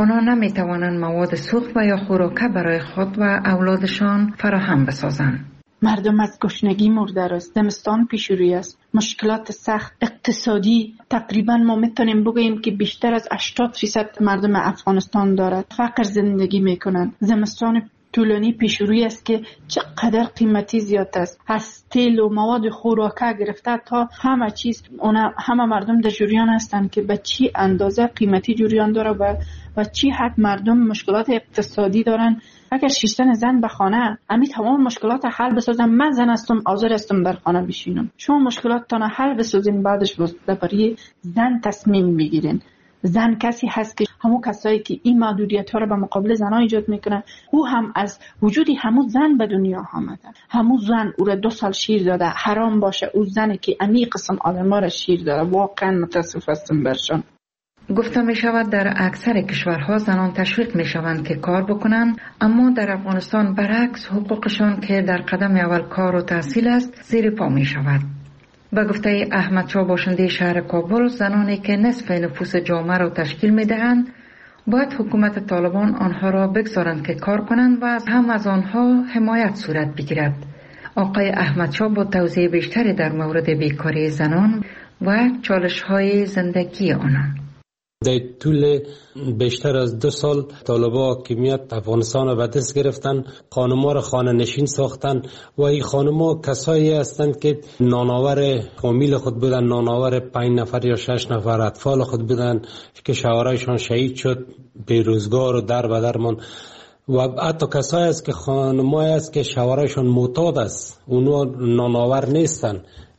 آنها نمیتوانند مواد سوخت و یا خوراک برای خود و اولادشان فراهم بسازند. مردم از گشنگی مرده است. زمستان پیش روی است. مشکلات سخت اقتصادی تقریبا ما میتونیم بگوییم که بیشتر از 80% مردم افغانستان دارد فقر زندگی میکنند. زمستان طولانی پیش روی است که چقدر قیمتی زیاد است، از تیل و مواد خوراکه گرفته تا همه چیز. همه مردم در جریان هستند که به چی اندازه قیمتی جریان داره و چی حد مردم مشکلات اقتصادی دارن. اگر شیشتن زن به خانه امی تمام مشکلات حل بسازم، من زن هستم حاضر هستم در خانه بشینم. شما مشکلات تان حل بسازین، بعدش برای زن تصمیم بگیرین. زن کسی هست که همون کسایی که این محدودیت ها رو به مقابل زنها ایجاد میکنه، او هم از وجودی همون زن به دنیا آمده. همون زن او را 2 سال شیر داده، حرام باشه او زنی که امی قسم آدم ها را شیر داده. واقعا متاسف هستم برشان. گفته می شود در اکثر کشورها زنان تشویق می شوند که کار بکنند، اما در افغانستان برعکس حقوقشان که در قدم اول کار و تحصیل است زیر پا می شود. به گفته احمد شاه باشنده شهر کابل، زنانی که نصف نفوس جامعه را تشکیل می دهند باید حکومت طالبان آنها را بگذارند که کار کنند و از آنها حمایت صورت بگیرد. آقای احمد شاه با توضیح بیشتری در مورد بیکاری زنان و چالش‌های زندگی آنان. در طول بیشتر از 2 سال طالبا که میاد افغانستان رو به دست گرفتن، خانم‌ها رو خانه نشین ساختن و این خانم‌ها کسایی هستند که نانآور فامیل خود بودن، نانآور 5 نفر یا 6 نفر اطفال خود بودن که شوهرایشان شهید شد، بیروزگار و در به درمان. و حتی کسایی است که خانم‌هایی است که شوهرایشان معتاد است، اونا نانآور نیستن.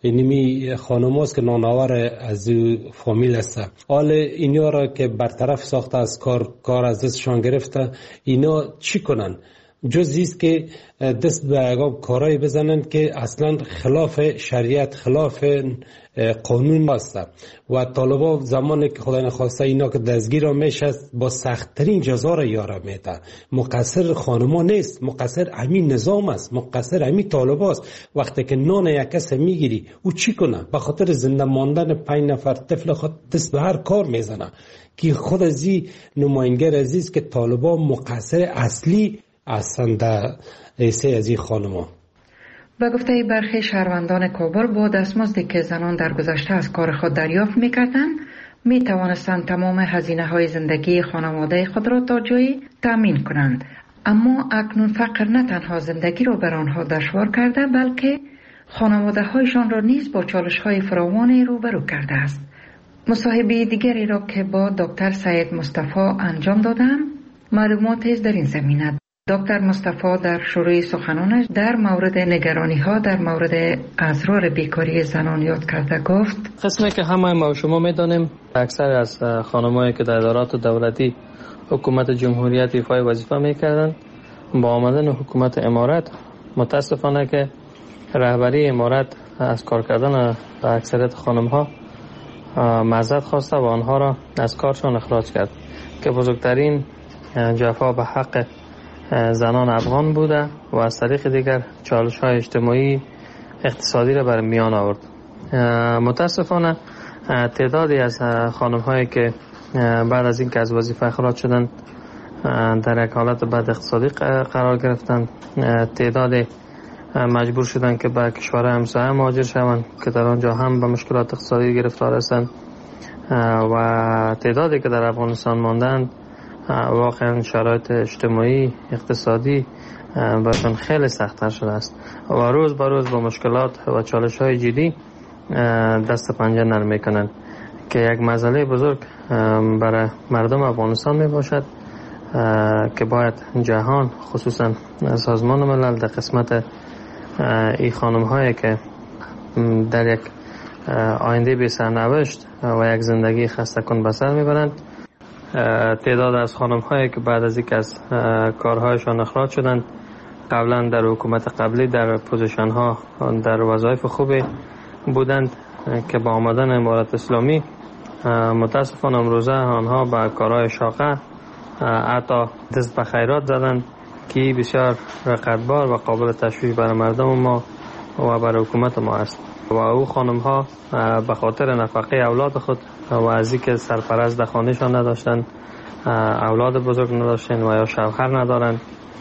اینمی خانم هاست که نانآور از فامیل هستن. حال اینا را که برطرف ساخته از کار از دستشان گرفته، اینا چی کنن؟ جز ایست که دست به اقام کارایی بزنن که اصلا خلاف شریعت، خلاف قانون است. و طالبا زمانی که خدای نخواسته اینا که دستگیر میشه با سخت‌ترین جزا را یاره میده. مقصر خانما نیست، مقصر همین نظام است، مقصر همین طالبا است. وقتی که نان یک کس میگیری او چی کنه؟ به خاطر زنده ماندن 5 نفر طفل خود دست به هر کار میزنه که خود از این نماینگر عزیز که طالبا مقصر اصلی هستند در ایسه از این خانما. به گفته برخی شهروندان کابل، با دستمزدی که زنان در گذشته از کار خود دریافت می‌کردند می‌توانستند تمام هزینه‌های زندگی خانواده خود را تا جایی تأمین کنند. اما اکنون فقر نه تنها زندگی را بر آنها دشوار کرده، بلکه خانواده‌هایشان را نیز با چالش‌های فراوانی روبرو کرده است. مصاحبه دیگری را که با دکتر سید مصطفی انجام دادم معلوماتی در این زمینه. دکتر مصطفی در شروع سخنانش در مورد نگرانی‌ها در مورد اضرار بیکاری زنان یاد کرده گفت: قسمی که همه ما و شما می‌دانیم، اکثر از خانم‌هایی که در ادارات دولتی حکومت جمهوریت ایفای وظیفه می‌کردند، با آمدن حکومت امارت متاسفانه که رهبری امارت از کار کردن اکثریت خانم‌ها معذرت خواسته و آنها را از کارشان اخراج کرد که بزرگترین جفا به حق زنان افغان بوده و از طریق دیگر چالش‌های اجتماعی اقتصادی را بر میان آورد. متاسفانه تعدادی از خانم‌هایی که بعد از اینکه از وظیفه اخراج شدند در یک حالت بد اقتصادی قرار گرفتند، تعدادی مجبور شدند که به کشور همسایه مهاجر شوند که در آنجا هم به مشکلات اقتصادی گرفتار هستند و تعدادی که در افغانستان ماندند واقعا شرایط اجتماعی اقتصادی برشان خیلی سخت‌تر شده است و روز به روز با مشکلات و چالش‌های جدی دست پنجه نرم می‌کنند که یک مسئله بزرگ برای مردم افغانستان میباشد که باید جهان خصوصا سازمان ملل در قسمت این خانم‌هایی که در یک آینده بی سرنوشت و یک زندگی خسته کن به سر میبرند، تعداد از خانم‌هایی که بعد از اینکه از کارهایشان اخراج شدند قبلا در حکومت قبلی در پوزیشن‌ها در وظایف خوبی بودند که با آمدن امارت اسلامی متاسفانه امروزه آنها به کارهای شاقه حتی دست به خیرات زدند که بسیار رقتبار و قابل تشویق برای مردم ما و برای حکومت ما است و او خانم ها به خاطر نفقه اولاد خود و از اینکه سرپرست در خانهشان نداشتند اولاد بزرگ نداشتن و یا شوهر ندارند،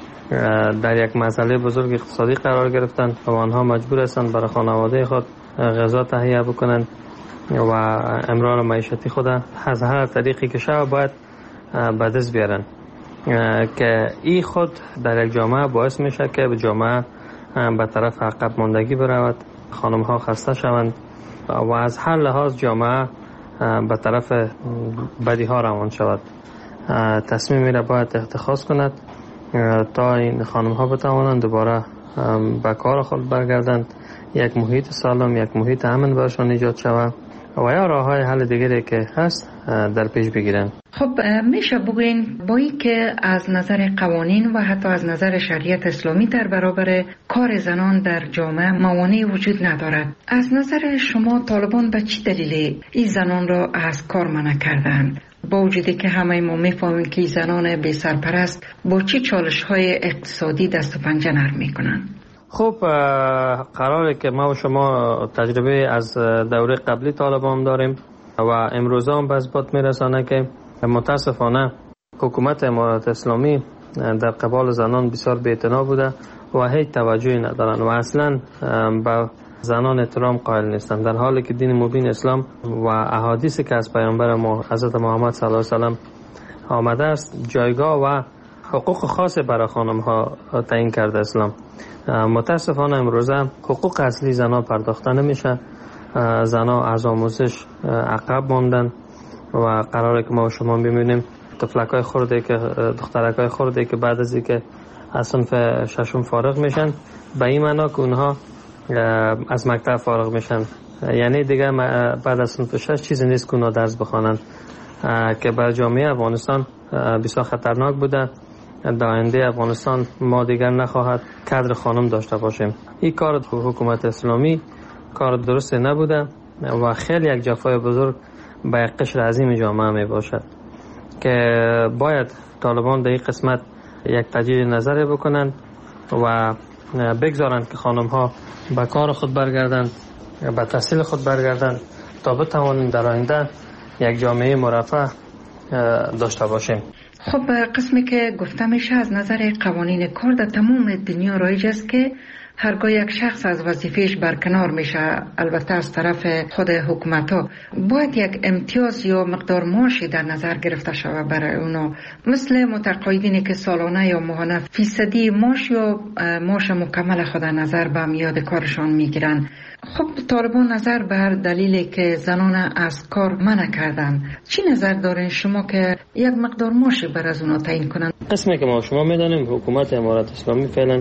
در یک مسئله بزرگ اقتصادی قرار گرفتند و آنها مجبور هستند برای خانواده خود غذا تهیه بکنند و امرار معیشتی خود از هر طریقی که شود باید به دست بیارن، که این خود در یک جامعه باعث میشه که به جامعه به طرف عقب ماندگی برود، خانم ها خسته شوند و از هر لحاظ جامعه به طرف بدی ها روان شود. تصمیمی را باید اتخاذ کند تا این خانم ها بتوانند دوباره به کار خود برگردند، یک محیط سالم، یک محیط امن برشان ایجاد شود و یا راه های حل دیگری که هست در پیش بگیرند. خب میشه بگوین با این که از نظر قوانین و حتی از نظر شریعت اسلامی در برابر کار زنان در جامعه موانعی وجود ندارد، از نظر شما طالبان به چه دلیل این زنان را از کار منع کردند؟ با وجودی که همه ما میفهمیم که زنان بی سرپرست با چه چالش های اقتصادی دست و پنجه نرم میکنن؟ خب قراره که ما و شما تجربه از دوره قبلی طالبان داریم و امروز هم به اثبات میرسانه که متاسفانه حکومت امارات اسلامی در قبال زنان بسیار بی‌اعتنا بوده و هیچ توجهی ندارن و اصلا به زنان احترام قائل نیستن، در حالی که دین مبین اسلام و احادیثی که از پیامبر ما حضرت محمد صلی الله علیه و سلم آمده است جایگاه و حقوق خاص برای خانم ها تعیین کرده اسلام. متاسفانه امروزه حقوق اصلی زنان پرداخته نمیشه، زنان از آموزش عقب ماندن و قراره که ما و شما ببینیم طفلکای خرده که دخترکای خرده که بعد از اینکه از صنف ششم فارغ میشن به این معنا که اونها از مکتب فارغ میشن، یعنی دیگه بعد از صنف 6 چیزی نیست که اونها درس بخوانند، که برای جامعه افغانستان بسیار خطرناک بوده. در آینده افغانستان ما دیگر نخواهد کادر خانم داشته باشیم. این کار حکومت اسلامی کار درست نبوده و خیلی یک جفای بزرگ به یک قشر عظیم جامعه می باشد که باید طالبان در این قسمت یک تجدید نظر بکنند و بگذارند که خانم ها به کار خود برگردند، به تحصیل خود برگردند تا بتوانیم در آینده یک جامعه مرفه داشته باشیم. خب قسمی که گفته میشه از نظر قوانین کار در تمام دنیا رایج است که هرگاه یک شخص از وظیفهش برکنار میشه، البته از طرف خود حکومت ها، باید یک امتیاز یا مقدار معاشی در نظر گرفته شود برای اونا، مثل متقاعدینی که سالانه یا ماهانه فیصدی معاش یا معاش مکمل خود در نظر به میاد کارشان میگیرن. خب طالبان نظر بر دلیلی که زنان از کار منع کردن، چی نظر دارین شما که یک مقدار معاشی بر از اونا تعیین کنن؟ قسمی که ما شما میدانیم حکومت امارات اسلامی فعلا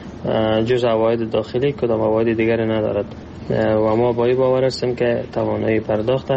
جز عواید داخلی کدام عواید دیگری ندارد و ما با این باور هستیم که توانایی پرداخت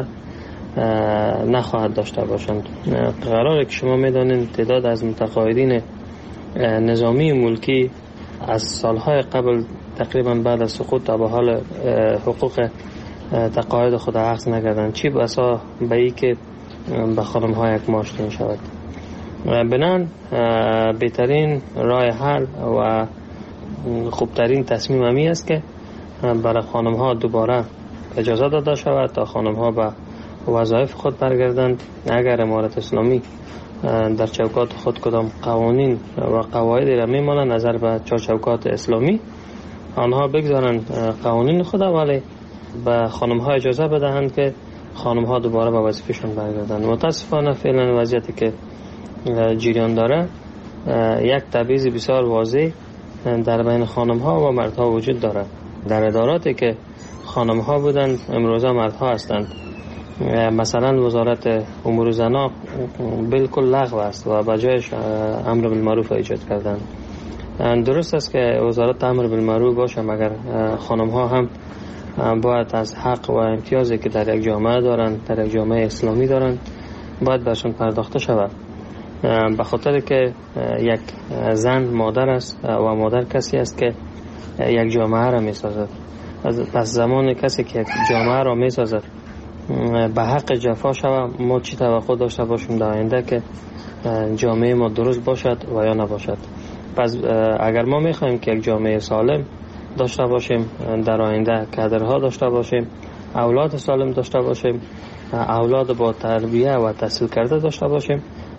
نخواهد داشته باشند. قراره که شما میدانید تعداد از متقاعدین نظامی ملکی از سالهای قبل تقریبا بعد از سقوط تا به حال حقوق تقاعد خود اخذ نکردند، چی بسا به ای که به خانم ها یک معاش تعیین شود. بنان بهترین راه حل و خوبترین تصمیم همی است که برای خانم ها دوباره اجازه داده شود تا خانم ها به وظایف خود برگردند. اگر امارت اسلامی در چوکات خود کدام قوانین و قواعدی را میمانند نظر به چوکات اسلامی، آنها بگذارند قوانین خود، ولی به خانم ها اجازه بدهند که خانم ها دوباره به وظیفه‌شان برگردند. متاسفانه فعلا وضعیتی که جریان داره یک تبعیض بسیار واضح در بین خانم ها و مردها وجود دارد. در اداراتی که خانم ها بودند امروزه مردها هستند. مثلا وزارت امور زنان بالکل لغو است و به جایش امر بالمعروف ایجاد کردند. درست است که وزارت امر بالمعروف باشه، مگر خانم ها هم باید از حق و امتیازی که در یک جامعه دارند، در یک جامعه اسلامی دارند، باید برشون پرداخته شود. به خاطر که یک زن مادر است و مادر کسی است که یک جامعه را می سازد. پس زمان کسی که یک جامعه را می سازد به حق جفا شود، ما چی توقع داشته باشیم در آینده که جامعه ما درست باشد و یا نباشد. پس اگر ما می خواهیم که یک جامعه سالم داشته باشیم، در آینده کادرها داشته باشیم، اولاد سالم داشته باشیم، اولاد با تربیه و تحصیل کرده داشته باشیم،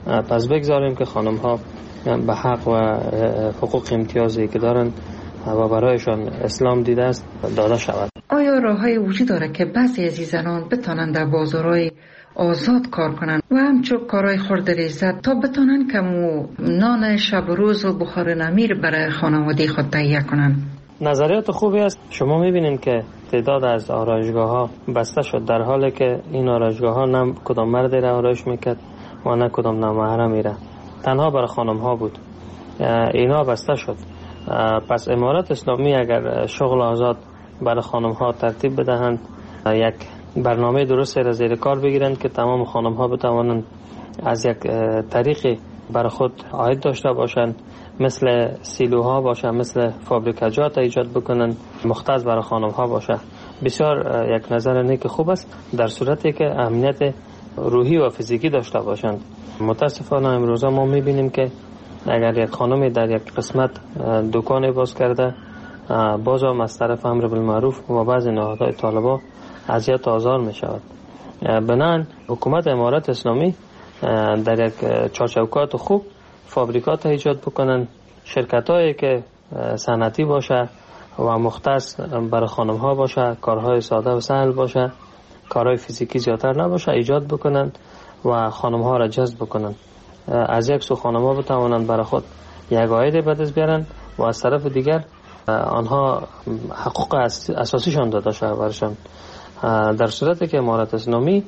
پس بگذاریم که خانم ها به حق و حقوق امتیازی که دارن و برایشان اسلام دیده است داده شود. آیا راه‌های وجود داره که بعضی از زنان بتونن در بازارهای آزاد کار کنن و همچون کارهای خورد ریزت تا بتونن که نان شب و روز و بخار نمیر برای خانواده خود تهیه کنن؟ نظریات خوبی است. شما میبینید که تعداد از آرایشگاه ها بسته شد، در حالی که این آرایشگاه ها نه کدام مردی را آرایش میکرد و نه کدام نامحرمی را، تنها برای خانم ها بود. اینا بسته شد. پس امارت اسلامی اگر شغل آزاد برای خانم ها ترتیب بدهند، یک برنامه درست را زیر کار بگیرند که تمام خانم ها بتوانند از یک طریقی برای خود عاید داشته باشند، مثل سیلوها باشه، مثل فابریکاجات ایجاد بکنن، مختص برای خانم ها باشه. بسیار یک نظر نیک خوب است، در صورتی که امنیت روحی و فیزیکی داشته باشند. متاسفانه امروزه ما میبینیم که اگر یک خانمی در یک قسمت دکان باز کرده، باز هم از طرف امر بالمعروف و بعضی نهادهای طالبا اذیت و آزار می شود. بنابراین حکومت امارت اسلامی در یک چارچوکات خوب فابریکات ایجاد بکنن، شرکت هایی که صنعتی باشه و مختص برای خانم ها باشه، کارهای ساده و سهل باشه، کارهای فیزیکی زیادتر نباشه، ایجاد بکنن و خانم ها را جذب بکنن. از یک سو خانم ها بتوانند برای خود یک عاید به دست بیارن و از طرف دیگر آنها حقوق اساسیشان داده شده برشان. در صورتی که امارت اسلامی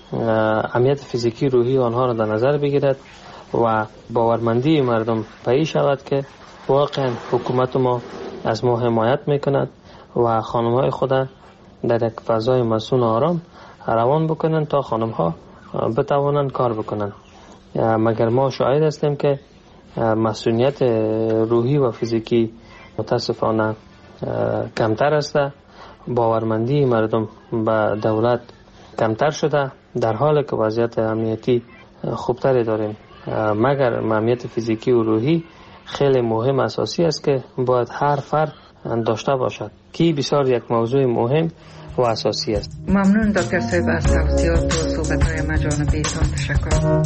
امنیت فیزیکی روحی آنها را در نظر بگیرد و باورمندی مردم پایی شود که واقعا حکومت ما از ما حمایت میکند و خانم‌های خود در یک فضای مسئول آرام روان بکنند تا خانم‌ها بتوانند کار بکنند. مگر ما شاهد هستیم که مسئولیت روحی و فیزیکی متاسفانه کمتر است، باورمندی مردم به دولت کمتر شده، در حالی که وضعیت امنیتی خوبتری داریم. مگر امنیت فیزیکی و روحی خیلی مهم اساسی است که باید هر فرد داشته باشد، که بسیار یک موضوع مهم و اساسی است. ممنون دکتر صاحب از توضیحات و صحبت‌های مجانبیتان. تشکر.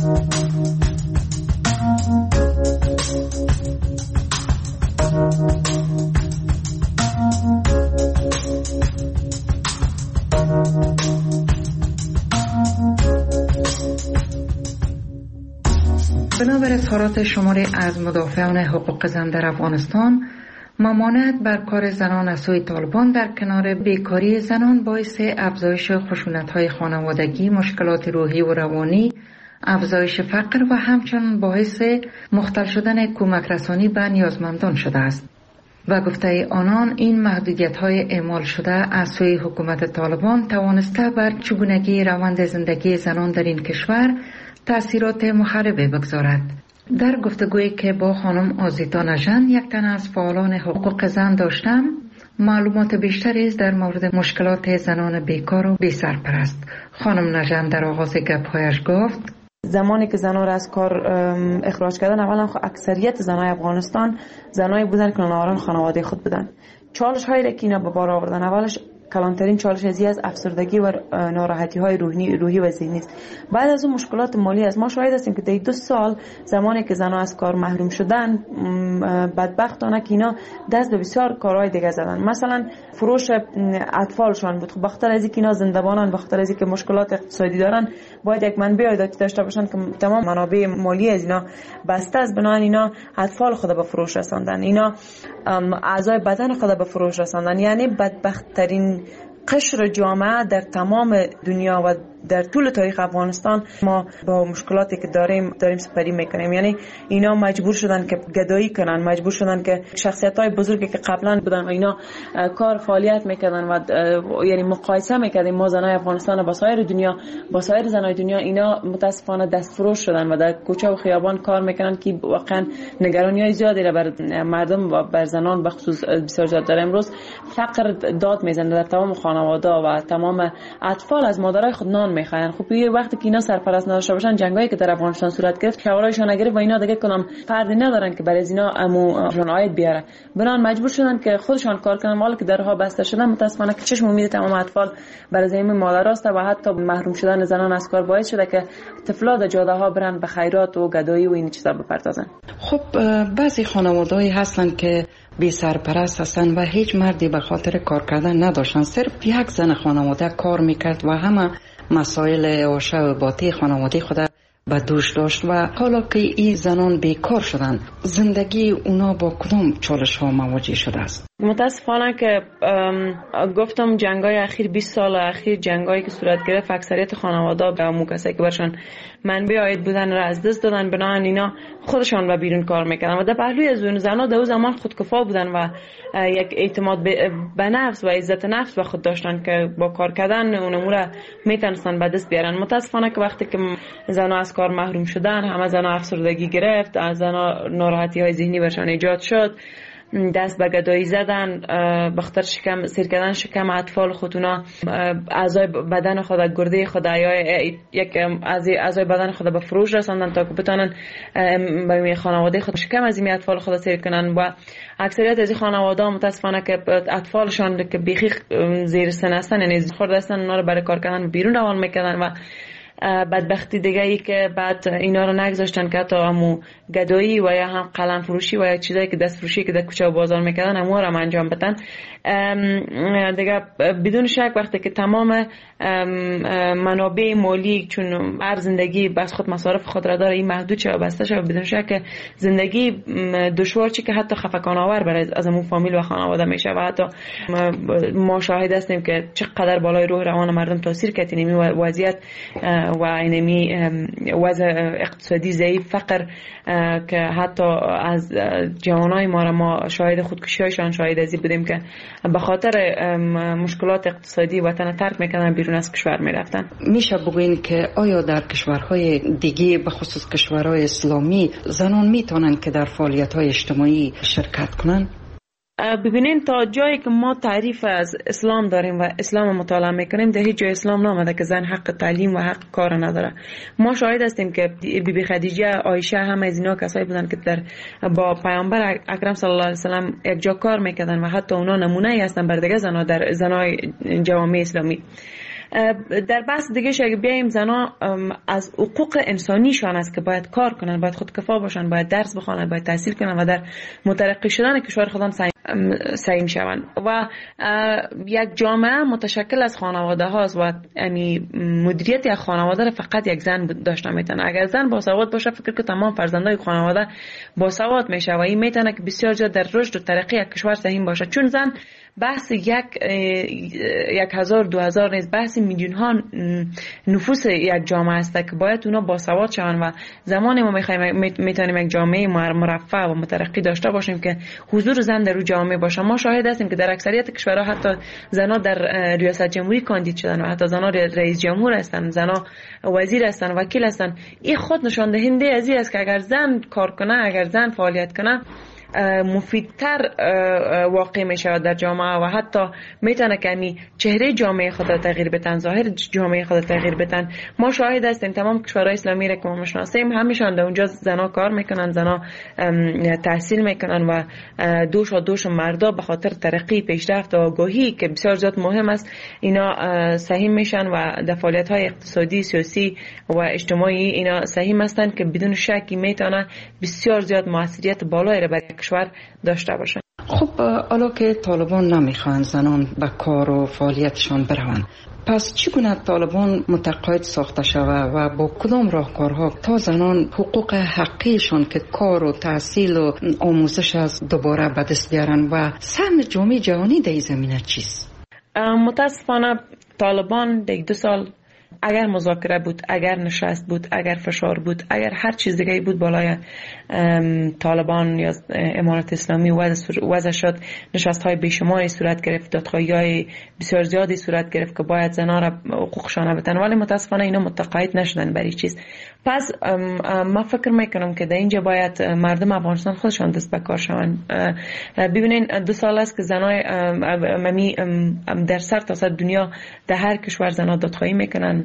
بنابر اظهارات شماری از مدافعان حقوق زن در افغانستان، ممانعت بر کار زنان از سوی طالبان در کنار بیکاری زنان باعث افزایش خشونت‌های خانوادگی، مشکلات روحی و روانی، افزایش فقر و همچنین باعث مختل شدن کمک رسانی به نیازمندان شده است. و گفته آنان این محدودیت‌های اعمال شده از سوی حکومت طالبان توانسته بر چگونگی روند زندگی زنان در این کشور تأثیرات مخربی بگذارد. در گفتگویی که با خانم آزیتا نژند، یک تن از فعالان حقوق زن داشتم، معلومات بیشتری در مورد مشکلات زنان بیکار و بی‌سرپرست. خانم نژند در آغاز گپ‌هایش گفت: زمانی که زنان را از کار اخراج کردن، اولا اکثریت زنای افغانستان زنایی بودن که ناآرام خانواده خود بودن. چالش هایی را که اینا به بار آوردن، اولش کلانترین چالش از افسردگی و ناراحتی های روحی و ذهنی است. بعد از اون مشکلات مالی است. ما شاهد هستیم که در 2 سال زمانی که زنان از کار محروم شدن، بدبختانه که اینا دست به بسیار کارهای دیگه زدن. مثلا فروش اطفالشان بود. خب بخاطر از اینکه اینا زنده‌بانن، بخاطر از اینکه مشکلات اقتصادی دارن، باید یک منبع عایداتی داشته باشن که تمام منابع مالی از اینا بسته است. بنابراین اینا اطفال خود به فروش رساندن، اینا اعضای بدن خود به فروش رساندن. یعنی بدبخت‌ترین قشر جامعه در تمام دنیا و در طول تاریخ افغانستان ما با مشکلاتی که داریم سپری میکنیم. یعنی اینا مجبور شدن که گدایی کنن، مجبور شدن که شخصیت‌های بزرگی که قبلا بودن و اینا کار فعالیت میکردن و یعنی مقایسه میکردیم ما زنای افغانستان با سایر دنیا، با سایر زنای دنیا، اینا متاسفانه دستفروش شدن و در کوچه و خیابان کار میکنن که واقعا نگرانی‌های زیادی را بر مردم و بر زنان به خصوص بسیار زیاد داره. امروز فقر داد میزنه در تمام خانواده و تمام اطفال از مادرای خود نان افغانستان میخواین. خب یه وقتی که اینا سرپرست نداشته باشن، جنگایی که در افغانستان صورت گرفت شورایشان نگرفت و اینا دیگه کدام فردی ندارن که برای اینا اموشون عاید بیاره، بنان مجبور شدن که خودشان کار کنن. مال که درها بسته شدن متاسفانه که چشم امید تمام اطفال برای زمین مادر است و حتی محروم شدن زنان از کار باعث شده که طفلا در جاده ها برن به خیرات و گدایی و این چیزا بپردازن. خب بعضی خانواده‌ای هستن که بی سرپرست هستن و هیچ مردی به خاطر کار کردن نداشتن، صرف یک زن خانواده کار میکرد و همه مسائل عاشه و باطی خانواده خود به دوش داشت و حالا که این زنان بیکار شدن، زندگی اونا با کدام چالش ها مواجه شده است؟ متاسفانه که گفتم جنگای اخیر 20 سال اخیر جنگایی که صورت گرفت اکثریت خانواده به همون کسایی که برشان منبع عاید بودن را از دست دادن، بنابراین اینا خودشان به بیرون کار میکردن و در پهلوی از اون زنها در اون زمان خودکفا بودن و یک اعتماد به نفس و عزت نفس به خود داشتن که با کار کردن اون امور میتونستن به دست بیارن. متاسفانه که وقتی که زنها از کار محروم شدن، همه زنها افسردگی گرفت، از زنها ناراحتی های ذهنی برشان ایجاد شد، دست به گدایی زدن، بخاطر شکم سیر کردن شکم اطفال خودونا، اعضای بدن خود، گرده خود یا یک اعضای بدن خود به فروش رساندن تا که بتونن برای خانواده خود شکم از این اطفال خود سیر کنن و اکثریت از این خانواده متاسفانه که اطفالشان که بیخی زیر سن هستن، یعنی خرد هستن، اونا رو برای کار کردن بیرون روان میکردن و بدبختی دیگه ای که بعد اینا رو نگذاشتن که حتی همو گدایی و یا هم قلم فروشی و یا چیزایی که دست فروشی که در کوچه و بازار میکردن همو رو انجام بدن. دیگه بدون شک وقتی که تمام منابع مالی چون هر زندگی بس خود مصارف خود را داره این محدود شه و بسته شه، بدون شک زندگی دشوار چی که حتی خفقان آور برای از همون فامیل و خانواده میشه و حتی ما شاهد هستیم که چقدر بالای روح روان مردم تاثیر کرد این وضعیت و اینمی وضع اقتصادی ضعیف، فقر که حتی از جوانای ما شاهد خودکشی‌هایشان شاهد ازی بودیم که به خاطر مشکلات اقتصادی وطن ترک میکنن، بیرون از کشور میرفتن. میشه بگوین که آیا در کشورهای دیگه به خصوص کشورهای اسلامی زنان میتونن که در فعالیت‌های اجتماعی شرکت کنن؟ ببینین تا جایی که ما تعریف از اسلام داریم و اسلام مطالعه میکنیم در هیچ جای اسلام نامده که زن حق تعلیم و حق کار نداره. ما شاهد هستیم که بیبی خدیجه، عایشه، همه از اینا کسایی بودن که با پیامبر اکرم صلی الله علیه و سلم یک جا کار میکردن و حتی اونا نمونه ای هستن بر دیگه زنا در زنای جوامع اسلامی. در بحث دیگه اگه بیایم زنا از حقوق انسانیشان است که باید کار کنن، باید خودکفا باشن، باید درس بخونن، باید تحصیل کنن و در مترقی شدن کشور خودم سعی شوند و یک جامعه متشکل از خانواده هاست و یعنی مدیریت یک خانواده را فقط یک زن داشته میتونه. اگر زن باسواد باشه فکر که تمام فرزندای خانواده باسواد میشه و این میتونه که بسیار زیاد در رشد و ترقی یک کشور سهم باشه، چون زن بحث 1000-2000 نیست، بحث میلیون ها نفوس یک جامعه است که باید اونا باسواد شوند و زمانی ما میتونیم یک جامعه مرفه و مترقی داشته باشیم که حضور زن در اون جامعه باشه. ما شاهد هستیم که در اکثریت کشورها حتی زنها در ریاست جمهوری کاندید شدن و حتی زنها رئیس جمهور هستند، زنها وزیر هستند، وکیل هستند. این خود نشان دهنده از این است که اگر زن کار کنه، اگر زن فعالیت کنه، مفیدتر واقع می شود در جامعه و حتی میتونه که چهره جامعه خود را تغییر بدن، ظاهر جامعه خود را تغییر بدن. ما شاهد هستیم تمام کشورهای اسلامی را که ما میشناسیم همیشان در اونجا زنا کار میکنن، زنا تحصیل میکنن و دوش مردا به خاطر ترقی، پیشرفت و آگاهی که بسیار زیاد مهم است اینا سهم میشن و در فعالیت های اقتصادی، سیاسی و اجتماعی اینا سهم هستند که بدون شکی میتونه بسیار زیاد موثریت بالایی را برای کشور داشته باشن. خب حالا که طالبان نمیخوان زنان به کار و فعالیتشان بروند، پس چگونه طالبان متقاعد ساخته شود و با کدام راهکارها تا زنان حقوق حقیقشان که کار و تحصیل و آموزش از دوباره به دست بیارن و سهم جامعه جهانی در این زمینه چیست؟ متاسفانه طالبان در 2 سال اگر مذاکره بود، اگر نشست بود، اگر فشار بود، اگر هر چیز دیگه بود بالای طالبان یا امارت اسلامی وضع شد، نشست های بیشماری صورت گرفت، دادخواهی های بسیار زیادی صورت گرفت که باید زنها را حقوقشان بدن، ولی متاسفانه اینا متقاعد نشدن برای چیز. پس ما فکر میکنم که در اینجا باید مردم افغانستان خودشان دست به کار شوند. ببینین 2 سال است که زنای در سر تا سر دنیا در هر کشور زنها دادخواهی میکنن،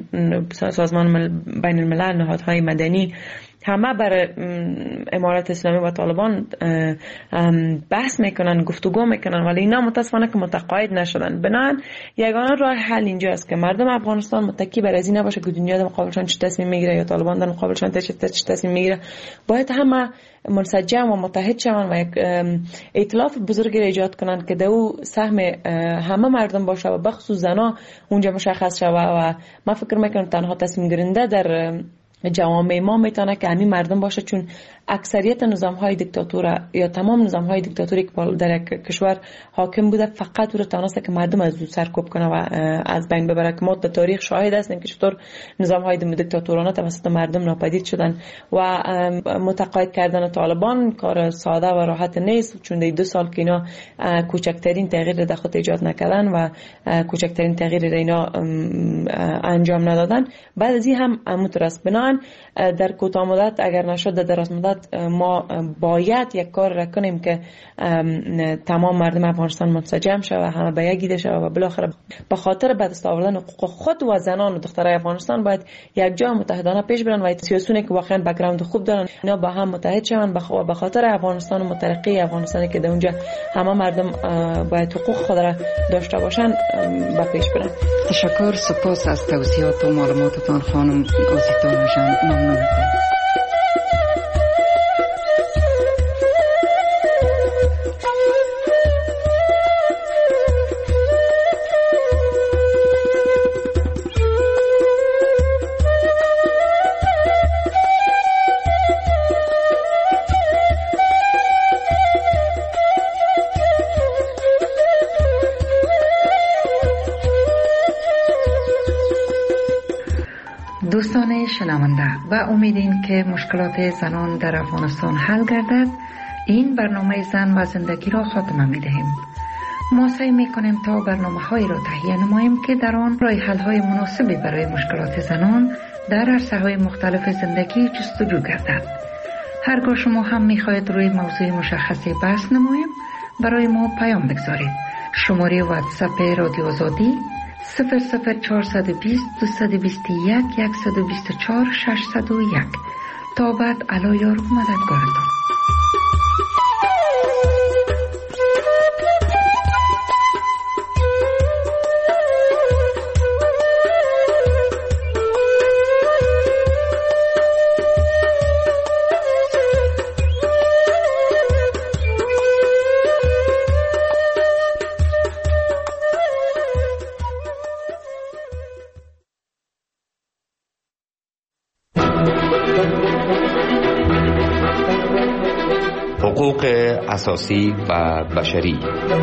سازمان بین الملل، نهادهای مدنی، همه بر امارت اسلامی و طالبان بحث میکنن، گفتگو میکنن، ولی اینا متاسفانه که متقاعد نشدن. بنابراین یگانه راه حل اینجا است که مردم افغانستان متکی بر از این نباشه که دنیا در مقابلشان چه تصمیم میگیره یا طالبان در مقابلشان چه تصمیم میگیره. باید همه منسجم و متحد شوند و یک ائتلاف بزرگی را ایجاد کنند که دو سهم همه مردم باشه و بخصوص زنا اونجا مشخص شوه. و من فکر میکنم تنها تصمیم گیرنده در جوامع ما میتونه که همین مردم باشه، چون اکثریت نظام‌های دیکتاتوری یا تمام نظام‌های دیکتاتوری که در کشور حاکم بوده فقط او را توانسته که مردم از او سرکوب کنه و از بین ببره، که ما در تاریخ شاهد هستیم که چطور نظام‌های دیکتاتورانه توسط مردم ناپدید شدن. و متقاعد کردن طالبان کار ساده و راحت نیست، چون در 2 سال که اینا کوچکترین تغییر در خود ایجاد نکردن و کوچکترین تغییر اینا انجام ندادن. بعد از این هم مترس بنان در کوتاه مدت اگر نشد در دراز مدت ما باید یک کار را کنیم که تمام مردم افغانستان منسجم شود و همه به یک ایده شود و بالاخره به خاطر به دست آوردن حقوق خود و زنان و دخترای افغانستان باید یک جا متحدانه پیش برن و سیاسیونی که واقعا بک‌گراند خوب دارن اینا با هم متحد شوند به خاطر افغانستان و مترقی افغانستانی که در اونجا همه مردم باید حقوق خود را داشته باشن به پیش برن. تشکر، سپاس از توضیحات و معلوماتتان خانم آزیتا جان. ممنون. دوستان شنونده، و امیدیم که مشکلات زنان در افغانستان حل گردد، این برنامه زن و زندگی را خاتمه می دهیم. ما سعی می کنیم تا برنامه هایی را تهیه نماییم که در آن راه حل های مناسبی برای مشکلات زنان در عرصه های مختلف زندگی جستجو گردد. هرگاه شما هم می خواهید روی موضوع مشخصی بحث نماییم، برای ما پیام بگذارید. شماره واتساپ رادیو آزادی 00420 221 124 601. تا بعد، علی یار و مددگارتان. حقوق اساسی و بشری.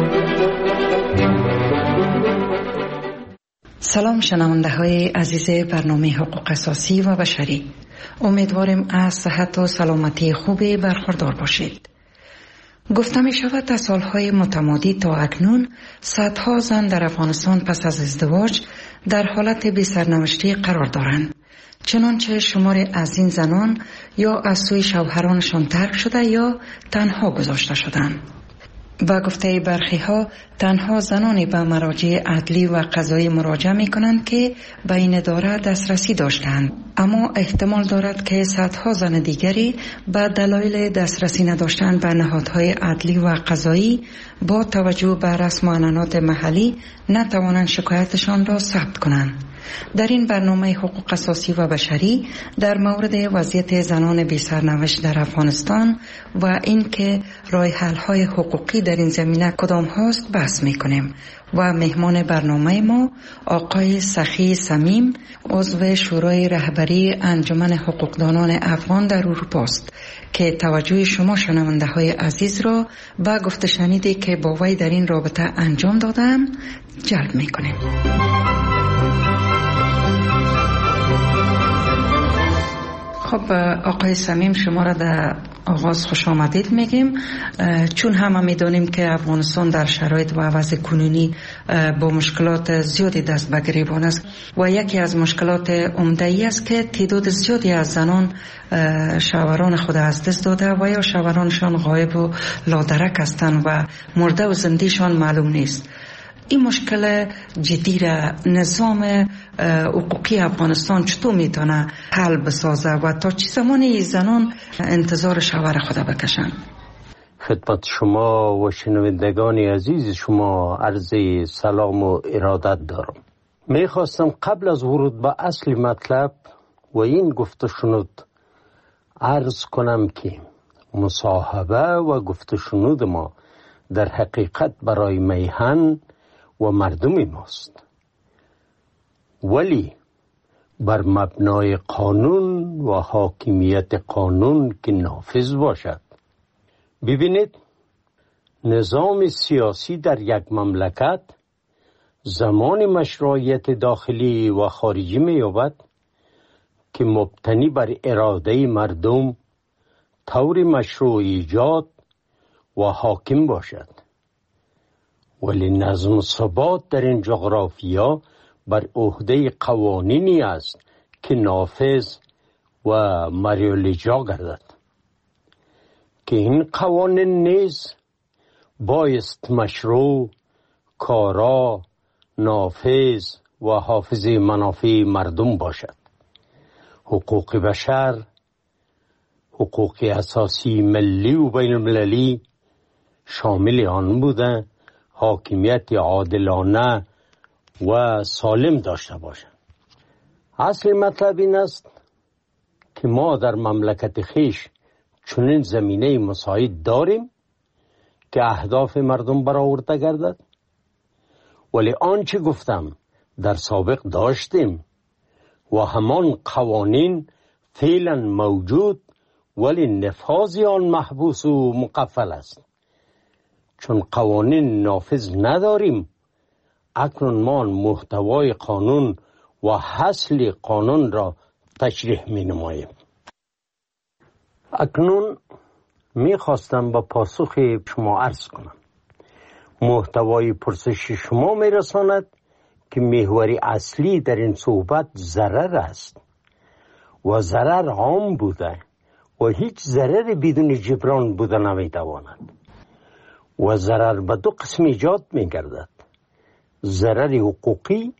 سلام شنونده های عزیز برنامه حقوق اساسی و بشری. امیدواریم از صحت و سلامتی خوبی برخوردار باشید. گفته می شود از سالهای متمادی تا اکنون صدها زن در افغانستان پس از ازدواج در حالت بی سرنوشتی قرار دارند. چنانچه شمار از این زنان یا از سوی شوهرانشان ترک شده یا تنها گذاشته شدند. و گفته برخی ها تنها زنانی به مراجع عدلی و قضایی مراجعه می کنند که به این اداره دسترسی داشتند، اما احتمال دارد که صدها زن دیگری به دلایل دسترسی نداشتن به نهادهای عدلی و قضایی با توجه به رسم و عنعنات محلی نتوانند شکایتشان را ثبت کنند. در این برنامه حقوق اساسی و بشری در مورد وضعیت زنان بی سرنوشت در افغانستان و اینکه راه حل های حقوقی در این زمینه کدام هاست بحث میکنیم و مهمان برنامه ما آقای سخی صمیم، عضو شورای رهبری انجمن حقوقدانان افغان در اروپا است که توجه شما شنونده های عزیز را به گفته شنیدی که با وی در این رابطه انجام دادم جلب میکنیم. خب آقای صمیم، شما را در آغاز خوش آمدید میگیم، چون همه میدونیم که افغانستان در شرایط و وضع کنونی با مشکلات زیادی دست به گریبان است و یکی از مشکلات عمده ای است که تعداد زیادی از زنان شوهران خود از دست داده و یا شوهرانشان غایب و لادرک هستند و مرده و زندهشان معلوم نیست. این مشکل جدی را نظام حقوقی افغانستان چطور میتونه حل بسازه و تا چه زمانی زنان انتظار شوهر خدا بکشن؟ خدمت شما و شنوندگان عزیز شما عرض سلام و ارادت دارم. میخواستم قبل از ورود به اصل مطلب و این گفته شنود عرض کنم که مصاحبه و گفته شنود ما در حقیقت برای میهن و مردم ماست، ولی بر مبنای قانون و حاکمیت قانون که نافذ باشد. ببینید، نظام سیاسی در یک مملکت زمان مشروعیت داخلی و خارجی می‌یابد که مبتنی بر اراده مردم طور مشروع ایجاد و حاکم باشد، ولی نظم و ثبات در این جغرافیا بر عهده قوانینی است که نافذ و مریال اجرا گردد، که این قوانین نیز بایست مشروع، کارا، نافذ و حافظ منافع مردم باشد. حقوق بشر، حقوق اساسی ملی و بین المللی شامل آن بوده حاکمیت عادلانه و سالم داشته باشد. اصل مطلب این است که ما در مملکت خیش چنین زمینه مساعد داریم که اهداف مردم برآورده گردد، ولی آنچه گفتم در سابق داشتیم و همان قوانین فعلا موجود، ولی نفاذ آن محبوس و مقفل است. چون قوانین نافذ نداریم، اکنون ما محتوای قانون و حاصل قانون را تشریح می نماییم. اکنون می خواستم با پاسخ شما عرض کنم. محتوای پرسش شما می رساند که محوری اصلی در این صحبت ضرر است و ضرر عام بوده و هیچ ضرر بدون جبران بوده نمی تواند و ضرر به دو قسم ایجاد می گردد: ضرر حقوقی،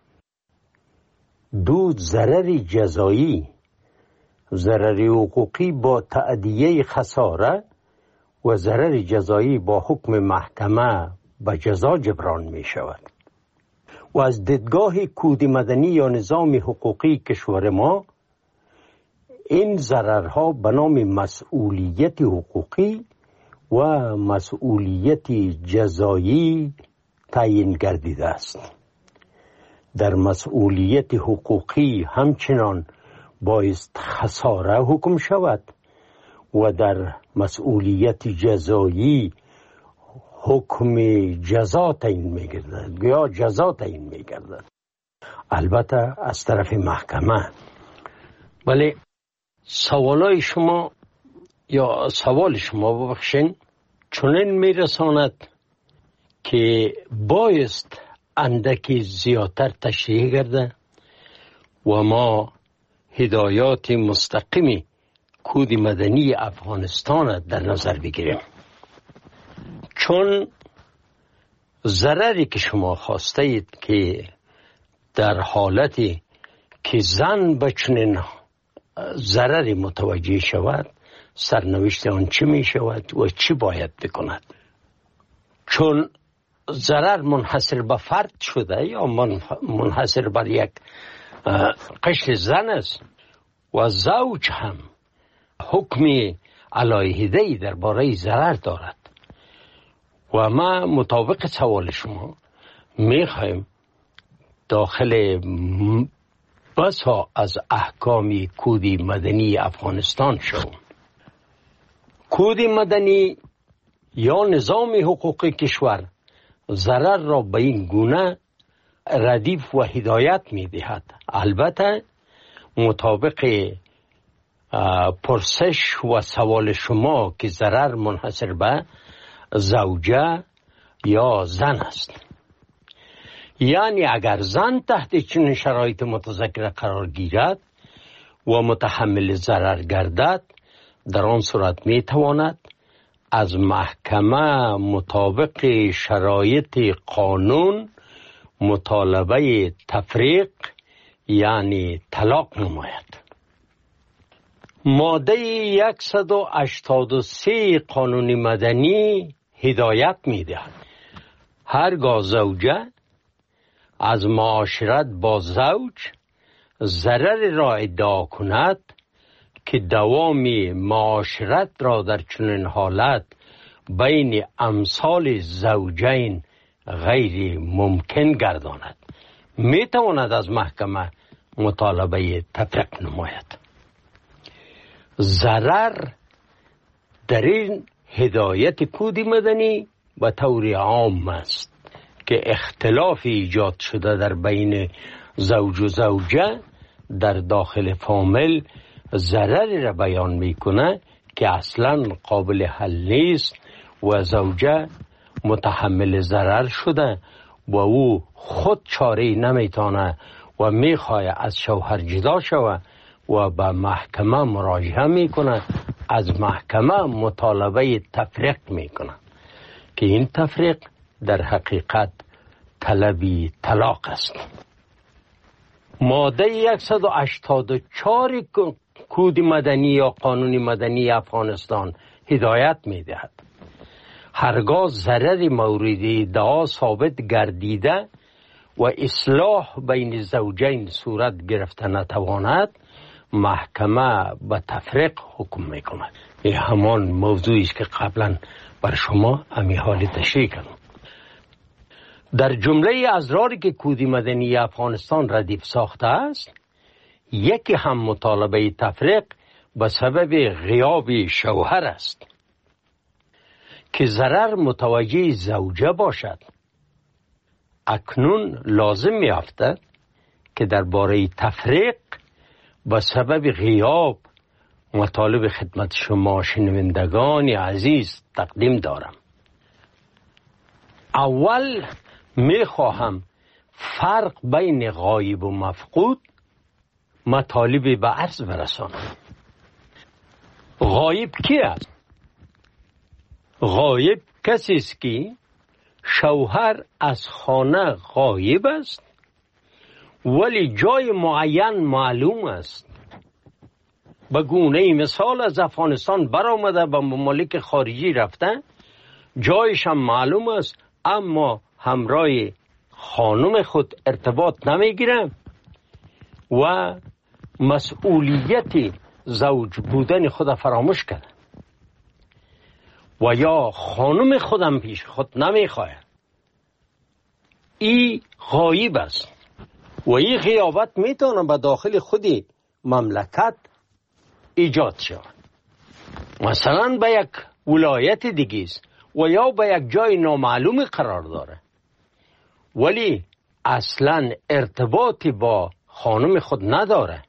دو ضرر جزایی. ضرر حقوقی با تأدیه خساره و ضرر جزایی با حکم محکمه به جزا جبران می شود. و از دیدگاه کود مدنی یا نظام حقوقی کشور ما، این ضررها به نام مسئولیت حقوقی و مسئولیت جزایی تعیین گردیده است. در مسئولیت حقوقی همچنان بایست خساره حکم شود و در مسئولیت جزایی حکم جزا تعیین می‌گردد یا جزا تعیین می‌گردد، البته از طرف محکمه. ولی سوال شما ببخشین چنین میرساند که بایست اندکی زیادتر تشریح گرده و ما هدایات مستقیمی کود مدنی افغانستان در نظر بگیریم. چون ضرری که شما خواسته اید که در حالتی که زن به چنین ضرری متوجه شود، سرنوشت آن چی می شود و چی باید بکند. چون ضرر منحصر به فرد شده یا منحصر بر یک قشر زن است و زوج هم حکم علیحده‌ای درباره ضرر دارد و ما مطابق سوال شما میخوایم داخل بسا از احکام کود مدنی افغانستان شوم. کود مدنی یا نظام حقوقی کشور ضرر را به این گونه ردیف و هدایت می دهد. البته مطابق پرسش و سوال شما که ضرر منحصر به زوجه یا زن است، یعنی اگر زن تحت چنین شرایط متذکره قرار گیرد و متحمل ضرر گردد، در آن صورت می تواند از محکمه مطابق شرایط قانون مطالبه تفریق یعنی طلاق نماید. ماده 183 قانون مدنی هدایت می‌دهد هرگاه زوجه از معاشرت با زوج ضرر را ادعا کند که دوام معاشرت را در چنین حالت بین امثال زوجین غیر ممکن گرداند، می تواند از محکمه مطالبه تفریق نماید. ضرر در این هدایت کود مدنی به طور عام است که اختلاف ایجاد شده در بین زوج و زوجه در داخل فامیل ضرری را بیان میکنه که اصلا قابل حل نیست و زوجه متحمل ضرر شده و او خود چاره نمیتونه و میخواه از شوهر جدا شود و به محکمه مراجعه میکنه، از محکمه مطالبه تفریق میکنه که این تفریق در حقیقت طلبی طلاق است. ماده 184 کود مدنی یا قانون مدنی افغانستان هدایت میدهد هرگاه ضرر مورد ادعا ثابت گردیده و اصلاح بین زوجین صورت گرفته نتواند، محکمه به تفریق حکم میکند. این همان موضوعی است که قبلا بر شما امی حالی تشریح کردم. در جمله اضراری که کود مدنی افغانستان ردیف ساخته است، یکی هم مطالبه تفریق به سبب غیاب شوهر است که ضرر متوجه زوجه باشد. اکنون لازم می‌افتد که درباره تفریق به سبب غیاب مطالب خدمت شما شنوندگان عزیز تقدیم دارم. اول میخواهم فرق بین غایب و مفقود مطالب به عرض برسانم. غایب کی است؟ غایب کسی است که شوهر از خانه غایب است ولی جای معین معلوم است. به گونه مثال از افغانستان برآمده به ممالک خارجی رفته، جایش هم معلوم است اما همراه خانم خود ارتباط نمیگیره و مسئولیت زوج بودن خود فراموش کرده و یا خانم خودم پیش خود نمیخواه. این غایب است و این غیابت میتونه به داخل خودی مملکت ایجاد شود. مثلا به یک ولایت دیگه است و یا به یک جای نامعلوم قرار داره ولی اصلا ارتباطی با خانم خود نداره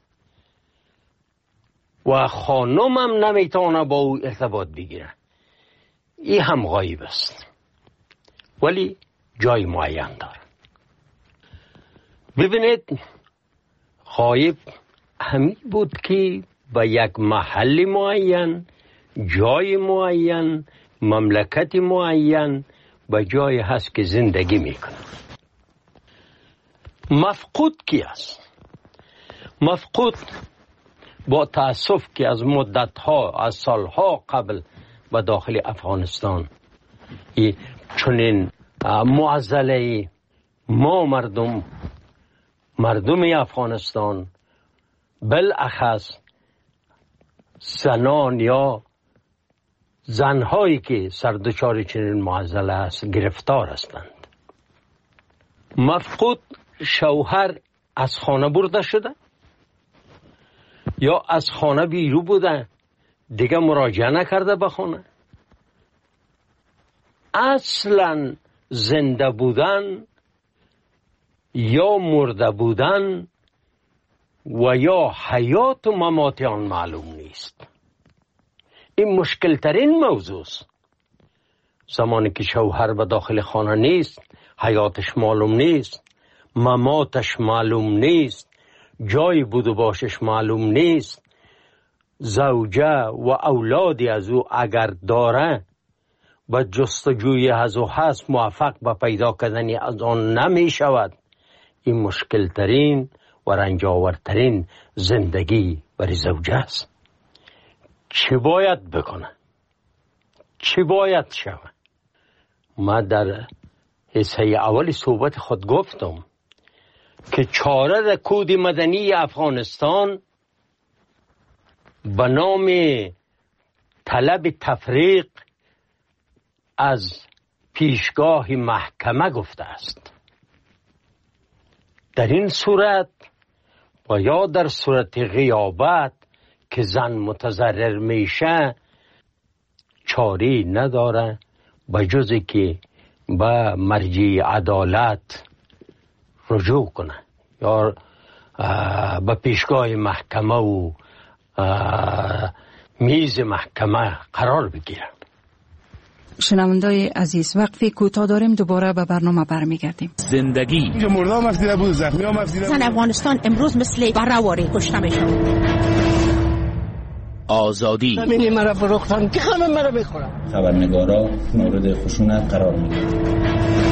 و خانم هم نمیتونه با او ارتباط بگیره. این هم غایب است ولی جای معین داره. ببینید، غایب همین بود که به یک محل معین، جای معین، مملکت معین به جای هست که زندگی میکنه. مفقود کی است؟ مفقود با تأسف که از مدتها، از سالها قبل به داخل افغانستان چنین معضله ما مردم افغانستان بالاخص زنان یا زنهایی که سردچار چنین معضله است گرفتار هستند. مفقود شوهر از خانه برده شده یا از خانه بیرون بوده، دیگه مراجعه نکرده به خانه. اصلا زنده بودن یا مرده بودن و یا حیات و ممات آن معلوم نیست. این مشکل ترین موضوع است. زمانی که شوهر به داخل خانه نیست، حیاتش معلوم نیست، مماتش معلوم نیست، جای بود و باشش معلوم نیست، زوجه و اولادی از او اگر داره به جستجوی از و هست موفق به پیدا کردن از آن نمی شود، این مشکل ترین و رنجاورترین زندگی برای زوجه است. چه باید بکنه؟ چه باید شود؟ ما در حصه اول صحبت خود گفتم که چاره در کد مدنی افغانستان به نام طلب تفریق از پیشگاه محکمه گفته است. در این صورت و یا در صورت غیابت که زن متضرر میشه چاری نداره به جزی که به مرجع عدالت رجوع کنه یا به پیشگاه محکمه و میز محکمه قرار بگیره. شنوندای عزیز، وقتی کوتاه داریم دوباره به برنامه برمیگردیم. زندگی مردم مفتی بود، زخمی ها مفتی زن افغانستان امروز مثل برهواری کشته میشن. آزادی زمینی مرا فروختن که همه مرا میخورن. خبرنگارا مورد خشونت قرار میگیرن.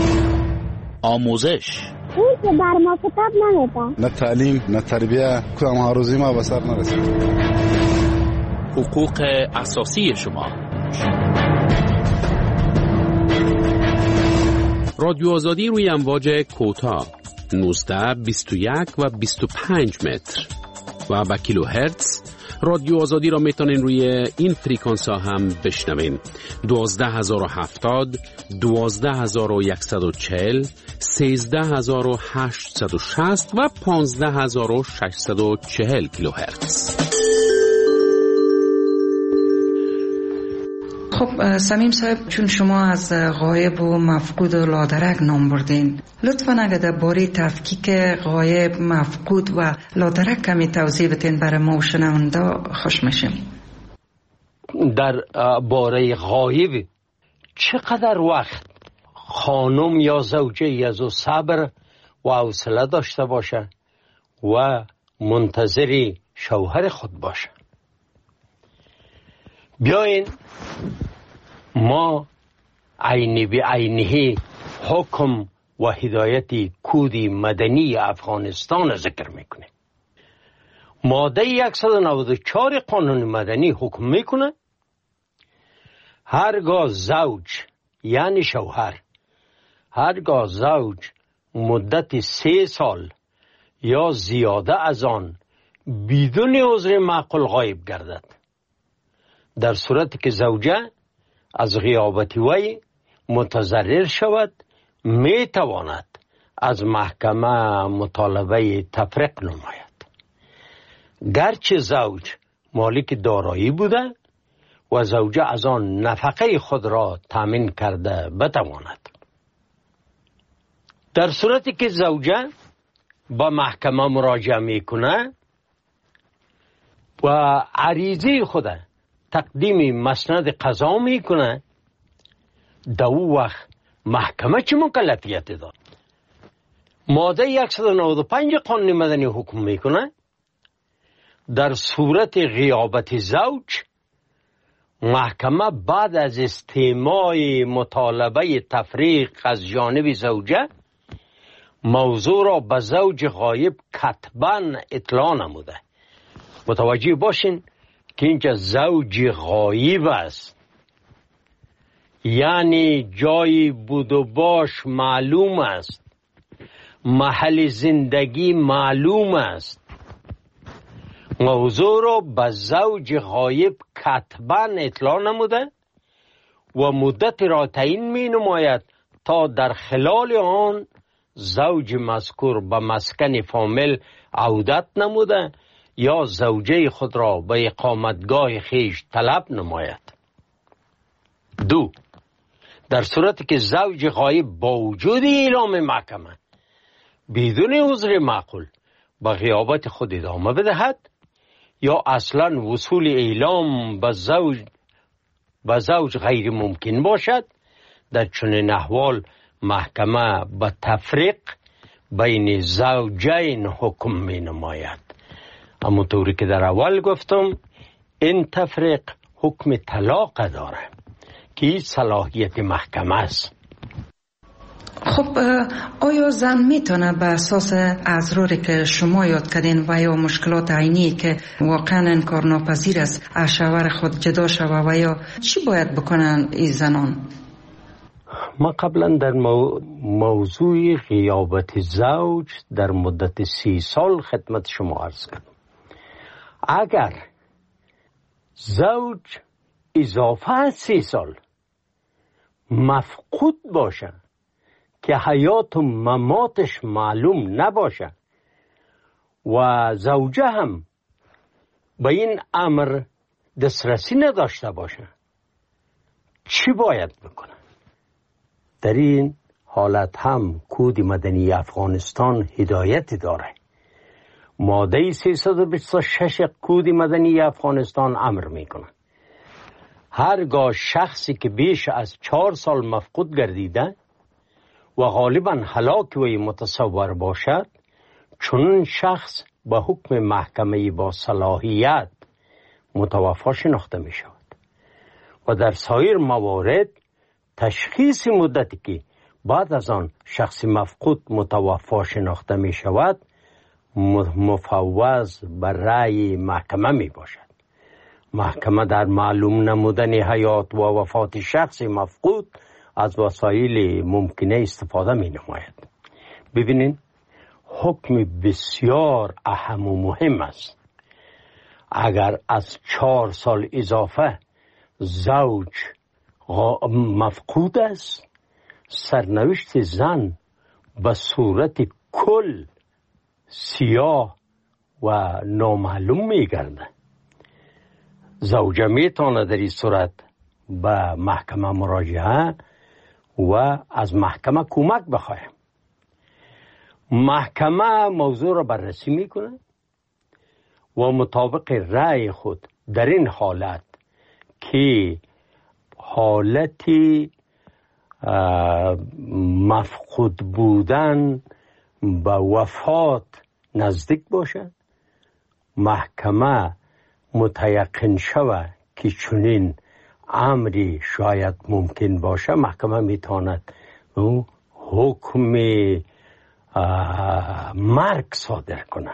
آموزش اون که بر ما کتاب نمیده، نه تعلیم نه تربیه، کدام هاروزی ما به سر نرسید. حقوق اساسی شما. رادیو آزادی روی امواج کوتاه 19 21 و 25 متر و با کیلو هرتز. رادیو آزادی را میتونین روی این فریکانس ها هم بشنوین. 12070 12140 13860 و 15640 کیلو هرتز. خب سمیم صاحب، چون شما از غایب و مفقود و لادرک نام بردین، لطفاً اگر درباره تفکیک غایب، مفقود و لادرک کمی توضیح بدین برای ما و شنونده خوش میشیم. در باره غایب چقدر وقت خانم یا زوجه از او صبر و حوصله داشته باشه و منتظر شوهر خود باشه؟ بیاین ما عینی به عینی حکم و هدایت کد مدنی افغانستان ذکر میکنه. ماده 194 قانون مدنی حکم میکنه هرگاه زوج یعنی شوهر، هرگاه زوج مدت 3 سال یا زیاده از آن بدون عذر معقول غایب گردد، در صورتی که زوجه از غیابت وی متضرر شود، می تواند از محکمه مطالبه تفریق نماید. گرچه زوج مالک دارایی بوده و زوجه از آن نفقه خود را تامین کرده بتواند. در صورتی که زوجه با محکمه مراجعه میکنه و عریضه خود تقدیم مسند قضا میکنه، در او وقت محکمه چه مکلفیت داد؟ ماده 195 قانون مدنی حکم میکنه در صورت غیابت زوج محکمه بعد از استماع مطالبه تفریق از جانب زوجه موضوع را به زوج غایب کتباً اطلاع نموده. متوجه باشین که اینجا زوج غایب است، یعنی جای بود و باش معلوم است، محل زندگی معلوم است. موضوع را به زوج غایب کتباً اطلاع نموده و مدت را تعیین می نماید تا در خلال آن زوج مذکور به مسکن فامیل عودت نموده یا زوجه خود را به اقامتگاه خیش طلب نماید. 2. در صورتی که زوج غایب با وجود اعلام محکمه بدون عذر معقول به غیابت خود ادامه بدهد یا اصلا وصول اعلام به زوج غیر ممکن باشد، در چنین احوال محکمه به تفریق بین زوجین حکم می نماید. اما طوری که در اول گفتم این تفریق حکم طلاق داره که صلاحیت محکمه است. خب آیا زن میتونه به اساس اضراری که شما یاد کردین و یا مشکلات عینی که واقعا انکارناپذیر است از شوهر خود جدا شوه و یا چی باید بکنن این زنان؟ ما قبلا در موضوع غیابت زوج در مدت 30 سال خدمت شما عرض کردم. اگر زوج اضافه 30 سال مفقود باشه که حیات و مماتش معلوم نباشه و زوجه هم به این امر دسترسی نداشته باشه، چی باید بکنه؟ در این حالت هم کود مدنی افغانستان هدایت داره. ماده 326 کود مدنی افغانستان امر میکنه هرگاه شخصی که بیش از 4 سال مفقود گردیده و غالبا هلاک وی متصور باشد، چون شخص به حکم محکمه با صلاحیت متوفی شناخته می شود و در سایر موارد تشخیص مدتی که بعد از آن شخص مفقود متوفی شناخته می شود مفوض بر رأی محکمه می باشد. محکمه در معلوم نمودن حیات و وفات شخص مفقود از وسایل ممکنه استفاده می نماید. ببینید حکم بسیار اهم و مهم است. اگر از 4 سال اضافه زوج مفقود است، سرنوشت زن به صورت کل سیاه و نامعلوم می گرده. زوجه می تونه در این صورت به محکمه مراجعه و از محکمه کمک بخواه. محکمه موضوع را بررسی میکنه و مطابق رأی خود در این حالت که حالتی مفقود بودن به وفات نزدیک باشه، محکمه متیقن شود که چنین امری شاید ممکن باشه، محکمه میتواند حکم مرگ صادر کنه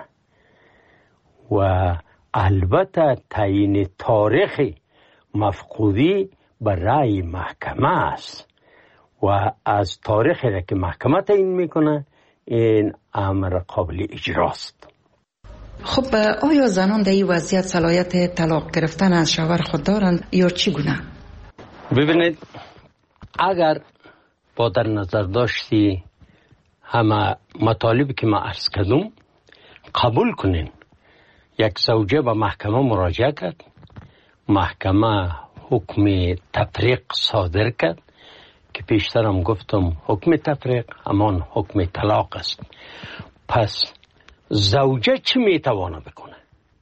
و البته تعیین تاریخ مفقودی بر رأی محکمه است و از تاریخی را که محکمه تعیین میکنه این امر قابل اجراست. خب آیا زنان در این وضعیت صلاحیت طلاق گرفتن از شوهر خود دارند یا چگونه؟ ببینید اگر با در نظر داشتی همه مطالبی که ما عرض کردم قبول کنین، یک زوجه به محکمه مراجعه کرد، محکمه حکم تفریق صادر کرد که پیشترم گفتم حکم تفریق همان حکم طلاق است. پس زوجه چی میتوانه بکنه؟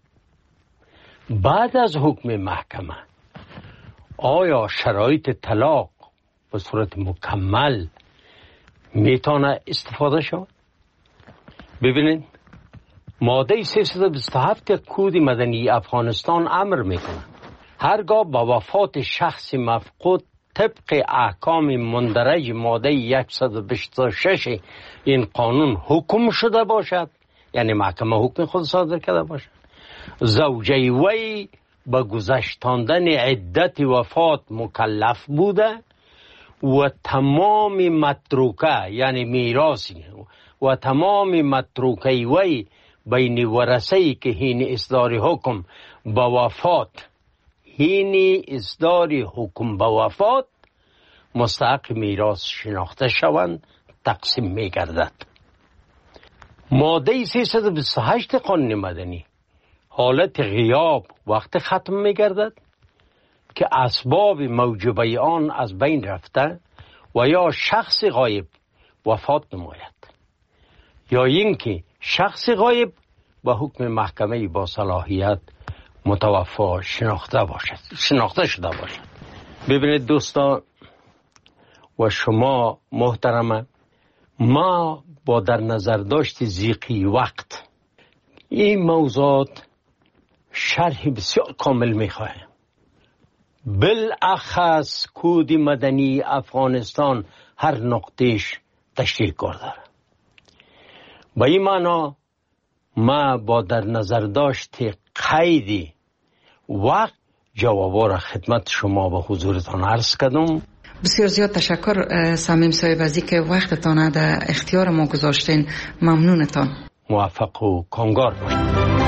بعد از حکم محکمه آیا شرایط طلاق به صورت مکمل میتونه استفاده شود؟ ببینید ماده 327 کود مدنی افغانستان امر میکنه هرگاه با وفات شخص مفقود طبق احکام مندرج ماده 126 این قانون حکم شده باشد، یعنی محکمه حکم خود صادر کرده باشد، زوجه وی به گذشتاندن عدت وفات مکلف بوده و تمام متروکه یعنی میراثی و تمام متروکه وی بین ورثه‌ای که هین اصدار حکم به وفات مستحق میراث شناخته شوند تقسیم می گردد. ماده 328 قانون مدنی حالت غیاب وقت ختم می گردد که اسباب موجبه آن از بین رفته و یا شخص غایب وفات نماید یا اینکه شخص غایب به حکم محکمه با صلاحیت متوفی شناخته شده باشد. ببینید دوستان و شما محترمه، ما با در نظر داشت ضیقی وقت این موضوعات شرح بسیار کامل میخواهیم بالاخص کود مدنی افغانستان هر نقطهش تشریح کرده. با این معنا ما با در نظر داشت قید وقت جوابا را خدمت شما به حضورتان عرض کردم. بسیار زیاد تشکر صمیم صاحب از اینکه وقتتان در اختیار ما گذاشتین. ممنونتان. موفق و کامگار باشید.